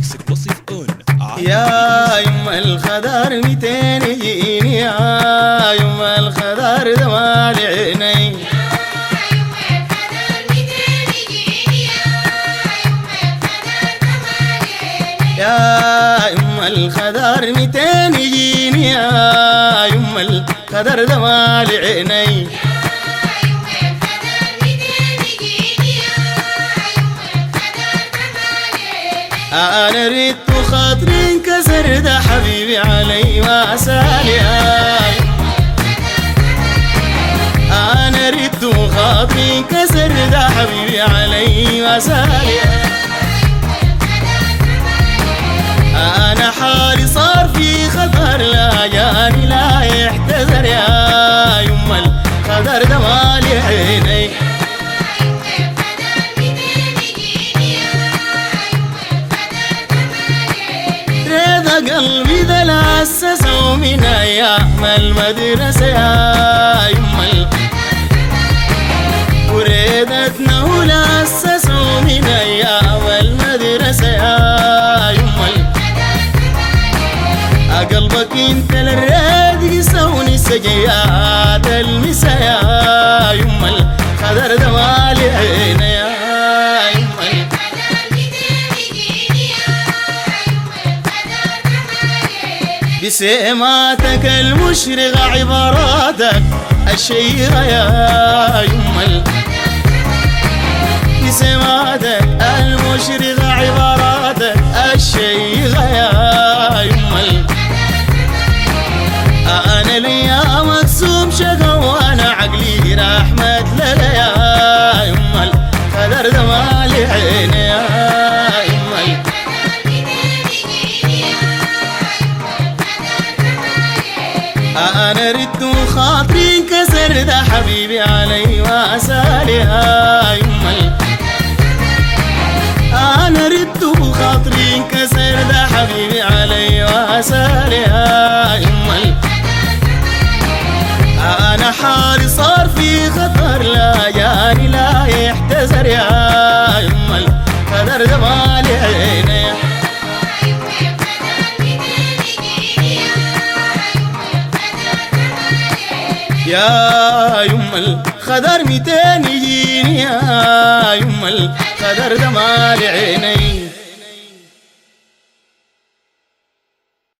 يا يم الخضر متين يجيني يا يم الخضر دمال عيني يا يم الخضر متين يجيني يا يم الخضر دمال عيني أنا ريت خاطري انكسر ده حبيبي علي واسالي أنا ريت خاطري انكسر ده حبيبي علي واسالي أنا حالي صار في خطر لا جاني لا يحتذر يا يم الخضر ده مالي عيني قلبي ذا العسس ومن أيام المدرسة يا يم وريدتنا والعسس ومن أيام المدرسة يا يم قلبك انت للراد يسوني سجيات المسا يا يم الخضر ده مالي عيني يا يم بسماتك المشرقة عباراتك الشيرة يا يم بسماتك المشرقة عباراتك الشيرة يا يم أنا ليا مقسوم شقا وأنا عقلي رحمة للا يا يم الخضر ده مالي عيني يا يم أنا رد خاطري انكسر ده حبيبي علي واسالي يا يم أنا رد خاطري انكسر ده حبيبي علي واسالي يا يم أنا حالي صار في خطر لا جاني لا يحتذر يا يم الخضر ده مالي عيني يا يم الخضر متين يجيني يا يم الخضر ده مالي عيني